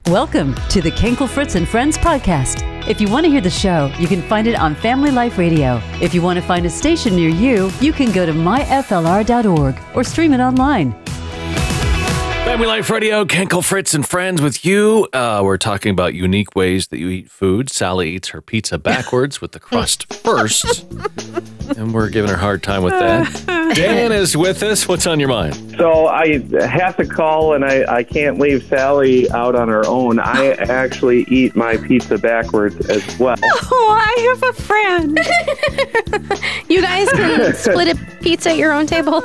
Welcome to the Kenkel Fritz and Friends podcast. If you want to hear the show, you can find it on Family Life Radio. If you want to find a station near you, you can go to myflr.org or stream it online. Family Life Radio, Kenkel Fritz and Friends with you. We're talking about unique ways that you eat food. Sally eats her pizza backwards with the crust first. And we're giving her a hard time with that. Dan is with us. What's on your mind? So I have to call, and I can't leave Sally out on her own. I actually eat my pizza backwards as well. Oh, I have a friend. You guys can split a pizza at your own table.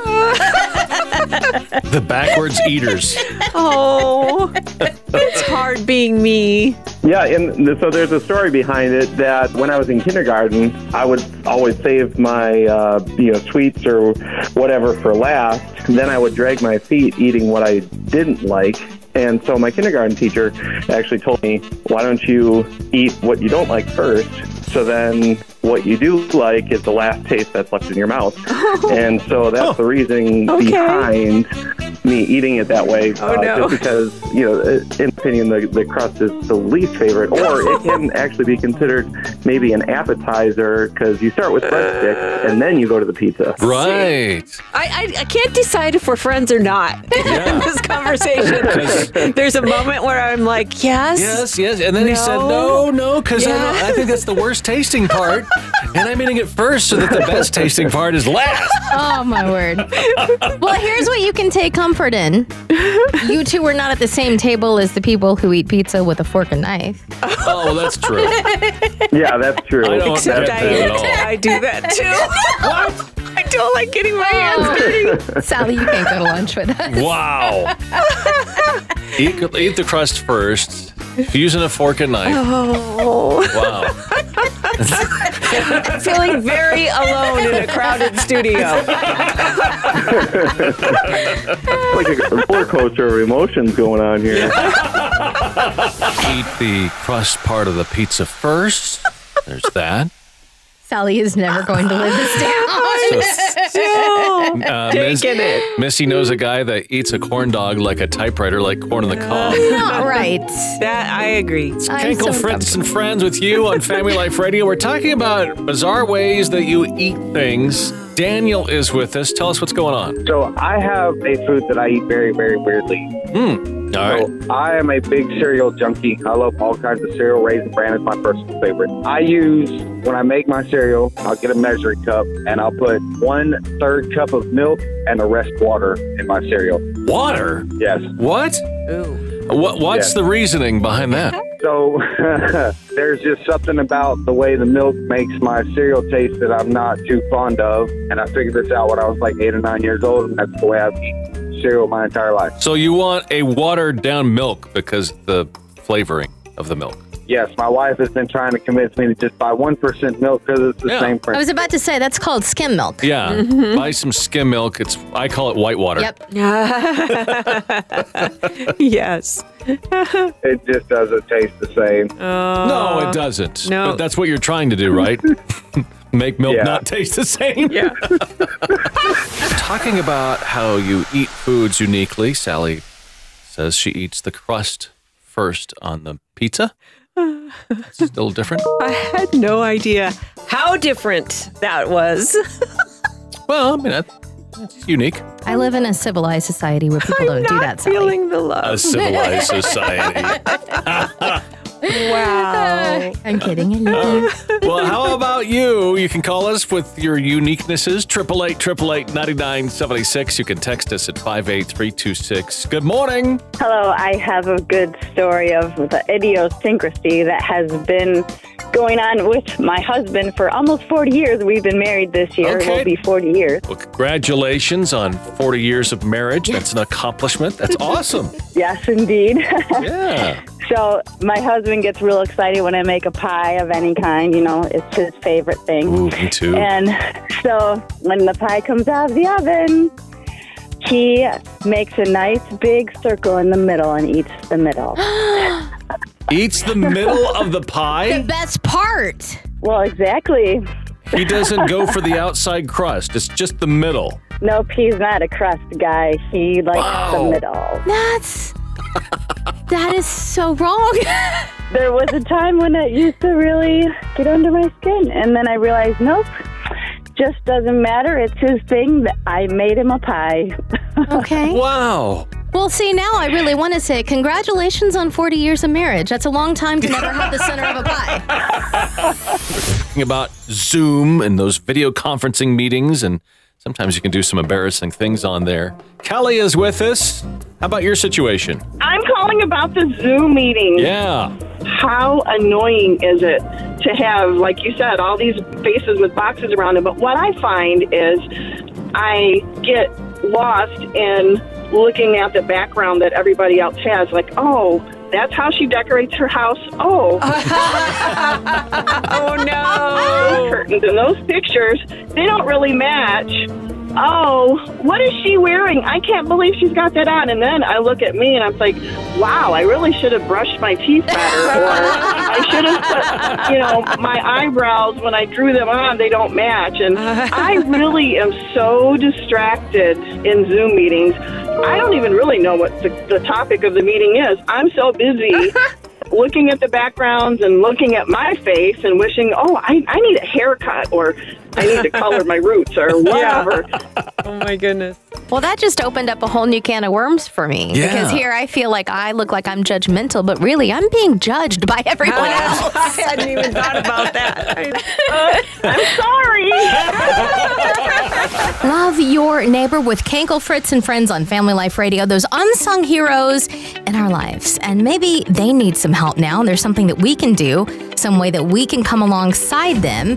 The backwards eaters. Oh, it's hard being me. Yeah, and so there's a story behind it that when I was in kindergarten, I would always save my sweets or whatever for last. Then I would drag my feet eating what I didn't like. And so my kindergarten teacher actually told me, why don't you eat what you don't like first? So then what you do like is the last taste that's left in your mouth. And so that's the reasoning behind me eating it that way. Just because, in opinion, the crust is the least favorite. Or it can actually be considered maybe an appetizer because you start with breadsticks and then you go to the pizza. Right. I can't decide if we're friends or not in this conversation. There's a moment where I'm like, yes. Yes. And then he said, no, because I think that's the worst tasting part. And I'm eating it first so that the best tasting part is last. Oh, my word. Well, here's what you can take comfort in. You two were not at the same table as the people who eat pizza with a fork and knife. Oh, well, that's true. Yeah, that's true. I don't Except get that at all. I do that too. What? I don't like getting my hands dirty. Sally, you can't go to lunch with us. Wow. Eat the crust first, using a fork and knife. Oh. Wow. I'm feeling very alone in a crowded studio. Like a roller coaster of emotions going on here. Eat the crust part of the pizza first. There's that. Sally is never going to live this down. Taking it. Missy knows a guy that eats a corn dog like a typewriter, like corn on the cob. Not right. That I agree. Kenkel Fritz and Friends with you on Family Life Radio. We're talking about bizarre ways that you eat things. Daniel is with us. Tell us what's going on. So I have a food that I eat very, very weirdly. All right. So I am a big cereal junkie. I love all kinds of cereal. Raisin Bran is my personal favorite. When I make my cereal, I'll get a measuring cup and I'll put 1/3 cup of milk and the rest water in my cereal. Water? Yes. What? Ooh. What's the reasoning behind that? So there's just something about the way the milk makes my cereal taste that I'm not too fond of. And I figured this out when I was like 8 or 9 years old, and that's the way I've eaten cereal my entire life. So you want a watered down milk because the flavoring of the milk. Yes, my wife has been trying to convince me to just buy 1% milk because it's the same I principle. was about to say, that's called skim milk. Yeah, buy some skim milk. I call it white water. Yep. Yes. It just doesn't taste the same. No, it doesn't. No. But that's what you're trying to do, right? Make milk not taste the same. Yeah. Talking about how you eat foods uniquely, Sally says she eats the crust first on the pizza. It's a little different. I had no idea how different that was. Well, I mean, that's unique. I live in a civilized society where people don't do that, Sally. Feeling the love. A civilized society. Wow. I'm kidding. I love you. Well, how about you? You can call us with your uniquenesses. 888-888-9976. You can text us at 58326. Good morning. Hello, I have a good story of the idiosyncrasy that has been going on with my husband for almost 40 years. We've been married this year. Okay. It will be 40 years. Well, congratulations on 40 years of marriage. That's an accomplishment. That's awesome. Yes, indeed. Yeah. So my husband gets real excited when I make a pie of any kind. It's his favorite thing. Ooh, me too. And so when the pie comes out of the oven, he makes a nice big circle in the middle and eats the middle. Eats the middle of the pie? The best part. Well, exactly. He doesn't go for the outside crust. It's just the middle. Nope, he's not a crust guy. He likes the middle. That's That is so wrong. There was a time when it used to really get under my skin, and then I realized, nope, just doesn't matter. It's his thing. That I made him a pie. Okay. Wow. Well, see, now I really want to say congratulations on 40 years of marriage. That's a long time to never have the center of a pie. Talking about Zoom and those video conferencing meetings, and sometimes you can do some embarrassing things on there. Kelly is with us. How about your situation? I'm calling about the Zoom meeting. Yeah. How annoying is it to have, like you said, all these faces with boxes around them? But what I find is I get lost in looking at the background that everybody else has. Like, oh, that's how she decorates her house. Oh. Oh, no. Curtains and those pictures, they don't really match. Oh, what is she wearing? I can't believe she's got that on. And then I look at me and I'm like, wow, I really should have brushed my teeth better. Or I should have put, my eyebrows, when I drew them on, they don't match. And I really am so distracted in Zoom meetings. I don't even really know what the topic of the meeting is. I'm so busy looking at the backgrounds and looking at my face and wishing, oh, I need a haircut, or I need to color my roots, or whatever. Oh, my goodness. Well, that just opened up a whole new can of worms for me. Yeah. Because here I feel like I look like I'm judgmental, but really I'm being judged by everyone else. I hadn't even thought about that. I'm sorry. Love your neighbor with Kenkel, Fritz, and Friends on Family Life Radio. Those unsung heroes in our lives. And maybe they need some help now. And there's something that we can do, some way that we can come alongside them.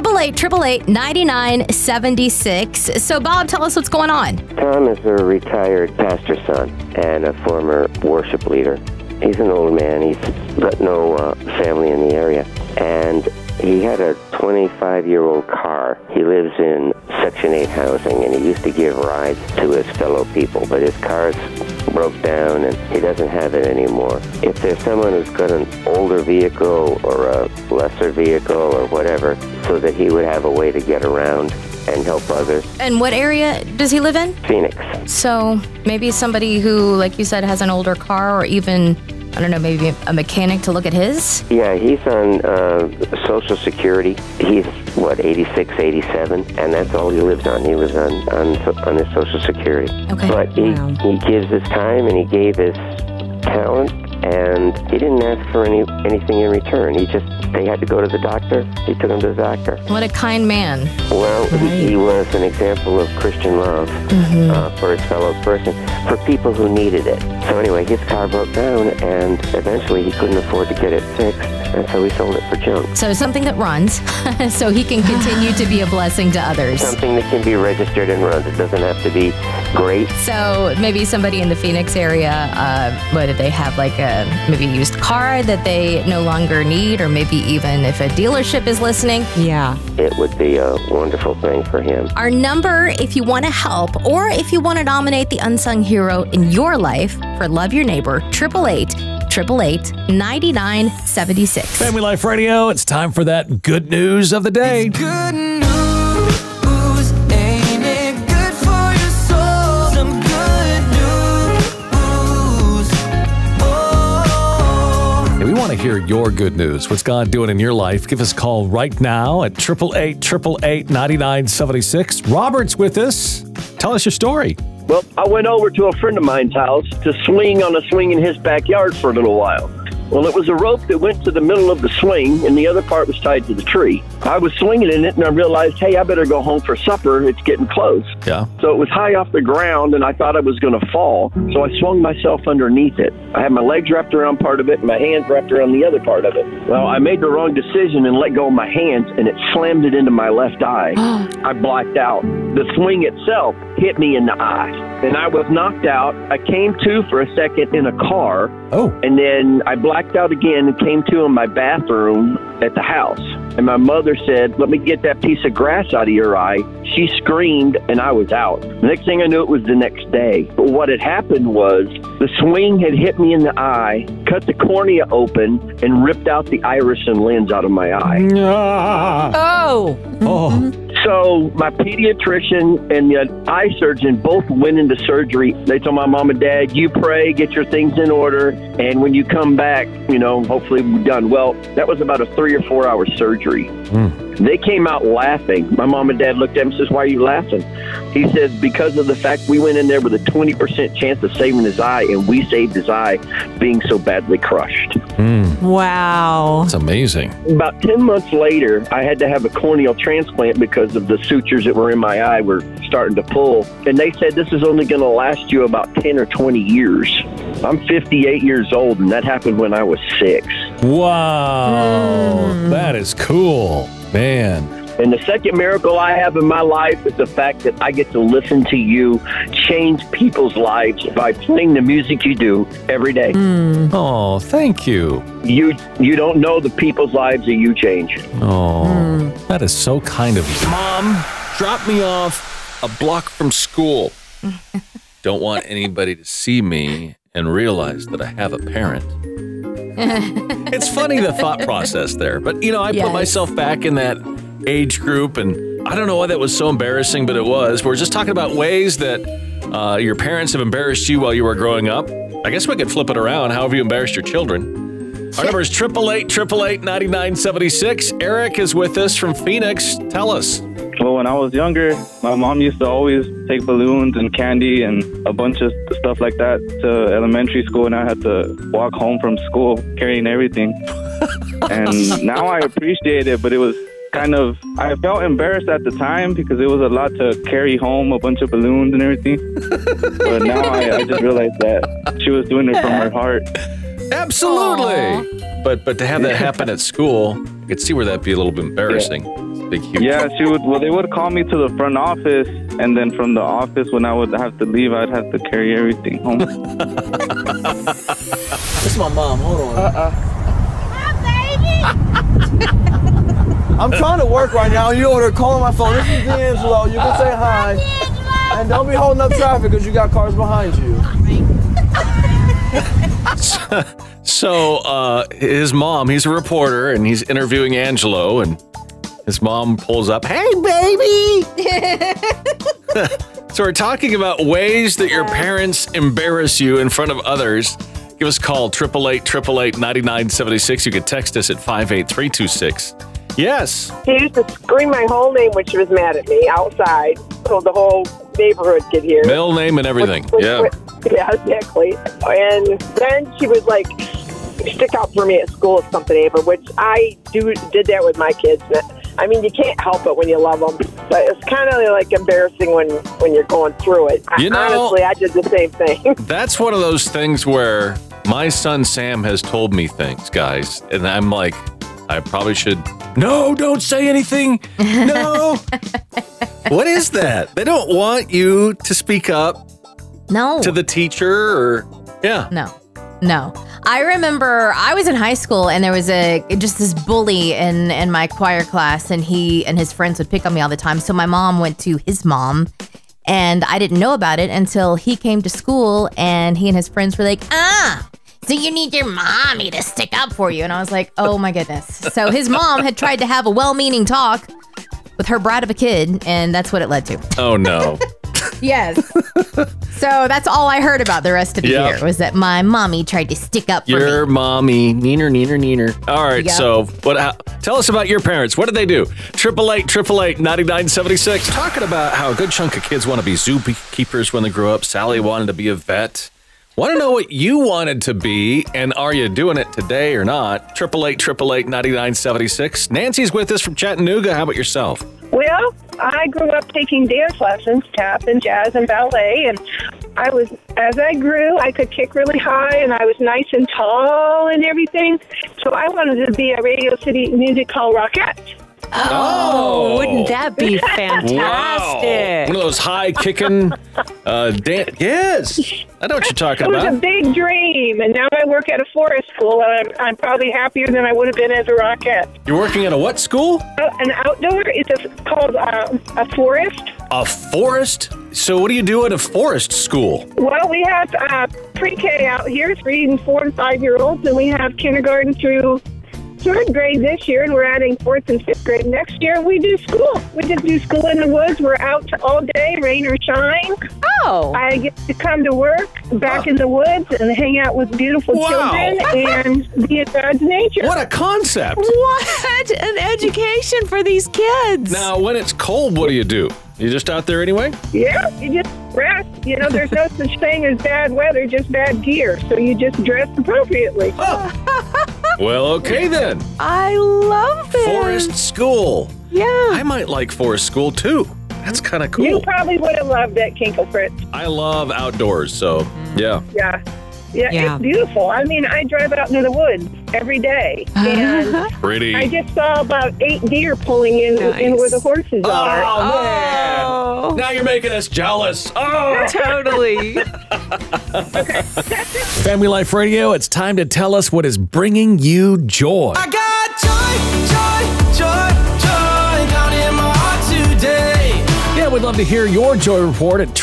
888-888-9976. So, Bob, tell us what's going on. Tom is a retired pastor's son and a former worship leader. He's an old man. He's got no family in the area. And he had a 25-year-old car. He lives in Section 8 housing, and he used to give rides to his fellow people, but his car's broke down, and he doesn't have it anymore. If there's someone who's got an older vehicle or a lesser vehicle or whatever, so that he would have a way to get around and help others. And what area does he live in? Phoenix. So maybe somebody who, like you said, has an older car, or even, I don't know, maybe a mechanic to look at his? Yeah, he's on Social Security. He's, 86, 87, and that's all he lives on. He lives on his Social Security. Okay. But he gives his time, and he gave his talent, and he didn't ask for anything in return. They had to go to the doctor. He took him to the doctor. What a kind man. Well, he was an example of Christian love for his fellow person, for people who needed it. So anyway, his car broke down, and eventually he couldn't afford to get it fixed, and so he sold it for junk. So something that runs, so he can continue to be a blessing to others. Something that can be registered and run. It doesn't have to be great. So maybe somebody in the Phoenix area, what do they have, like maybe a used car that they no longer need, or maybe even if a dealership is listening. Yeah. It would be a wonderful thing for him. Our number, if you want to help, or if you want to nominate the unsung hero in your life for Love Your Neighbor, 888-888-9976. Family Life Radio, it's time for that good news of the day. Good news, ain't it good for your soul? Some good news. Oh. We want to hear your good news. What's God doing in your life? Give us a call right now at 888-888-9976. Robert's with us. Tell us your story. Well, I went over to a friend of mine's house to swing on a swing in his backyard for a little while. Well, it was a rope that went to the middle of the swing, and the other part was tied to the tree. I was swinging in it, and I realized, hey, I better go home for supper. It's getting close. Yeah. So it was high off the ground, and I thought I was going to fall. So I swung myself underneath it. I had my legs wrapped around part of it, and my hands wrapped around the other part of it. Well, I made the wrong decision and let go of my hands, and it slammed it into my left eye. I blacked out. The swing itself hit me in the eye, and I was knocked out. I came to for a second in a car. Oh. And then I blacked out again and came to in my bathroom at the house. And my mother said, let me get that piece of grass out of your eye. She screamed, and I was out. The next thing I knew, it was the next day. But what had happened was the swing had hit me in the eye, cut the cornea open, and ripped out the iris and lens out of my eye. Oh. Oh. So my pediatrician and the eye surgeon both went into surgery. They told my mom and dad, you pray, get your things in order, and when you come back, hopefully we're done. Well, that was about a 3 or 4 hour surgery. They came out laughing. My mom and dad looked at him and says, why are you laughing? He says, because of the fact we went in there with a 20% chance of saving his eye, and we saved his eye being so badly crushed. Wow. That's amazing. About 10 months later, I had to have a corneal transplant because of the sutures that were in my eye were starting to pull. And they said this is only going to last you about 10 or 20 years. I'm 58 years old, and that happened when I was 6. Wow. That is cool. Man. And the second miracle I have in my life is the fact that I get to listen to you change people's lives by playing the music you do every day. Oh, thank you. You don't know the people's lives that you change. Oh, that is so kind of you. Mom, drop me off a block from school. Don't want anybody to see me and realize that I have a parent. It's funny, the thought process there. But, I put myself back in that age group, and I don't know why that was so embarrassing, but it was. We're just talking about ways that your parents have embarrassed you while you were growing up. I guess we could flip it around. How have you embarrassed your children? Our number is 888-888-9976. Eric is with us from Phoenix. Tell us. Well, when I was younger, my mom used to always take balloons and candy and a bunch of stuff like that to elementary school, and I had to walk home from school carrying everything. And now I appreciate it, but it was I felt embarrassed at the time because it was a lot to carry home, a bunch of balloons and everything. But now I just realized that she was doing it from her heart. Absolutely. But to have that happen at school, I could see where that'd be a little bit embarrassing. Big, huge. Yeah, they would call me to the front office, and then from the office, when I would have to leave, I'd have to carry everything home. This is my mom. Hold on. Hi, baby. I'm trying to work right now. You over there calling my phone. This is D'Angelo. You can say hi. And don't be holding up traffic because you got cars behind you. So his mom, he's a reporter, and he's interviewing Angelo, and his mom pulls up, hey, baby! So we're talking about ways that your parents embarrass you in front of others. Give us a call, 888-888-9976. You can text us at 58326. Yes. She used to scream my whole name when she was mad at me outside, so the whole neighborhood could hear. Middle name and everything. Yeah, exactly. And then she would stick out for me at school or something, which I did that with my kids. I mean, you can't help it when you love them, but it's kind of embarrassing when you're going through it. Honestly, I did the same thing. That's one of those things where my son Sam has told me things, guys, and I'm like, I probably should. No, don't say anything. No. What is that? They don't want you to speak up. No. To the teacher or No. I remember I was in high school and there was just this bully in my choir class, and he and his friends would pick on me all the time. So my mom went to his mom, and I didn't know about it until he came to school, and he and his friends were like, so you need your mommy to stick up for you. And I was like, oh my goodness. So his mom had tried to have a well-meaning talk with her brat of a kid, and that's what it led to. Oh no. Yes. So that's all I heard about the rest of the year was that my mommy tried to stick up for me. Your mommy, neener. All right, so tell us about your parents. What did they do? 888-888-9976. Talking about how a good chunk of kids want to be zookeepers when they grow up. Sally wanted to be a vet. Want to know what you wanted to be, and are you doing it today or not? 888-888-9976. Nancy's with us from Chattanooga. How about yourself? Well, I grew up taking dance lessons, tap and jazz and ballet, and as I grew, I could kick really high, and I was nice and tall and everything, so I wanted to be a Radio City Music Hall Rockette. Oh, wouldn't that be fantastic? Wow. One of those high kicking yes. I know what you're talking about. It was a big dream, and now I work at a forest school, and I'm probably happier than I would have been as a Rockette. You're working at a what school? An outdoor. It's called a forest. A forest? So what do you do at a forest school? Well, we have pre-K out here, 3, 4, and 5-year-olds, and we have kindergarten through third grade this year, and we're adding fourth and fifth grade next year. We do school. We just do school in the woods. We're out all day, rain or shine. Oh. I get to come to work back in the woods and hang out with beautiful children and be in God's nature. What a concept. What an education for these kids. Now, when it's cold, what do? You just out there anyway? Yeah, you just rest. You know, there's no such thing as bad weather, just bad gear. So you just dress appropriately. Well, okay then. I love it. Forest school. Yeah. I might like forest school too. That's kind of cool. You probably would have loved that, Kinkle Fritz. I love outdoors, so yeah. Yeah, it's beautiful. I mean, I drive out into the woods every day, and Pretty. I just saw about 8 deer pulling in where the horses are. Oh, man. Now you're making us jealous. Oh, totally. Family Life Radio, it's time to tell us what is bringing you joy. I got joy down in my heart today. Yeah, we'd love to hear your joy report at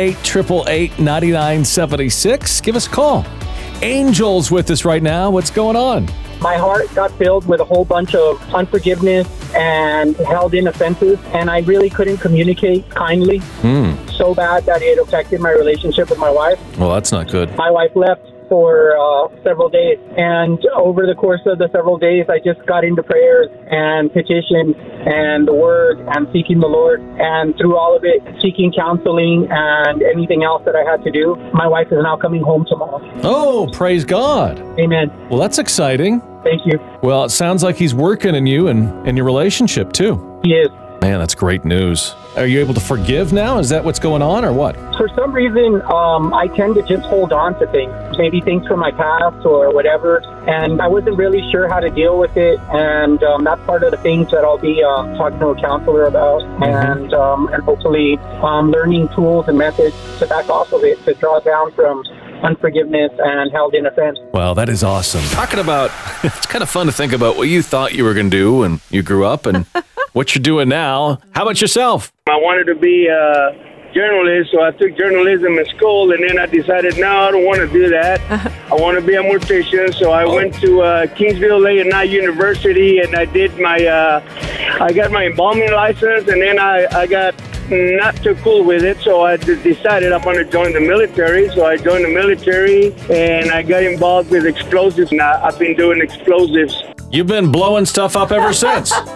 888-888-9976. Give us a call. Angel's with us right now. What's going on? My heart got filled with a whole bunch of unforgiveness and held in offenses, and I really couldn't communicate kindly. So bad that it affected my relationship with my wife. Well, that's not good. My wife left for several days, and over the course of the several days, I just got into prayers and petition and the word and seeking the Lord, and through all of it, seeking counseling and anything else that I had to do. My wife is now coming home tomorrow. Oh, praise God. Amen. Well, that's exciting. Thank you. Well, it sounds like he's working in you and in your relationship, too. He is. Man, that's great news. Are you able to forgive now? Is that what's going on or what? For some reason, I tend to just hold on to things, maybe things from my past or whatever, and I wasn't really sure how to deal with it, and that's part of the things that I'll be talking to a counselor about, and hopefully learning tools and methods to back off of it, to draw down from unforgiveness and held in offense. Well, that is awesome. Talking about, it's kind of fun to think about what you thought you were going to do when you grew up and what you're doing now. How about yourself? I wanted to be a journalist, so I took journalism in school, and then I decided, no, I don't want to do that. I want to be a mortician, so I went to Kingsville A&I University, and I did my, I got my embalming license, and then I got not too cool with it, so I decided I'm going to join the military. So I joined the military, and I got involved with explosives. Now I've been doing explosives. You've been blowing stuff up ever since. No,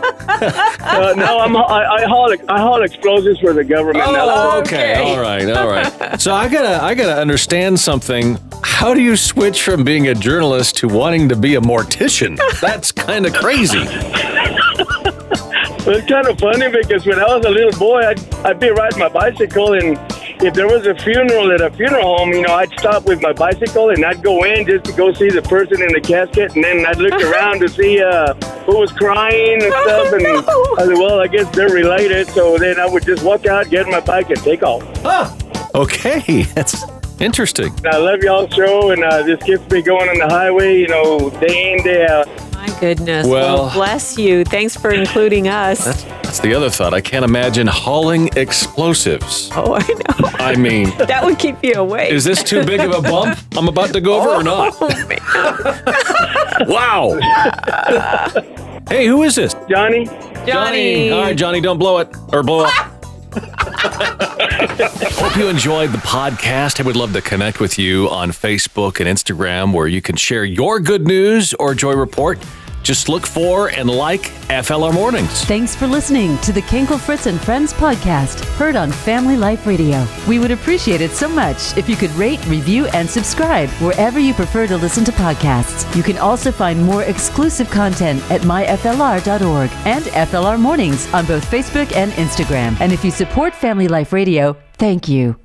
I haul explosives for the government. Oh, okay. All right. So I gotta understand something. How do you switch from being a journalist to wanting to be a mortician? That's kind of crazy. It's kind of funny because when I was a little boy, I'd be riding my bicycle, and if there was a funeral at a funeral home, you know, I'd stop with my bicycle and I'd go in just to go see the person in the casket, and then I'd look around to see who was crying and stuff, and I said, well, I guess they're related, so then I would just walk out, get on my bike, and take off. Okay, that's interesting. I love y'all's show, and this keeps me going on the highway, you know, day in, day out. My goodness. Well, bless you. Thanks for including us. That's the other thought. I can't imagine hauling explosives. Oh, I know. I mean, that would keep you awake. Is this too big of a bump I'm about to go over or not? Wow. Hey, who is this? Johnny. All right, Johnny, don't blow it or blow up. Hope you enjoyed the podcast. I would love to connect with you on Facebook and Instagram, where you can share your good news or joy report. Just look for and like FLR Mornings. Thanks for listening to the Kinkle Fritz and Friends podcast, heard on Family Life Radio. We would appreciate it so much if you could rate, review, and subscribe wherever you prefer to listen to podcasts. You can also find more exclusive content at myflr.org and FLR Mornings on both Facebook and Instagram. And if you support Family Life Radio, thank you.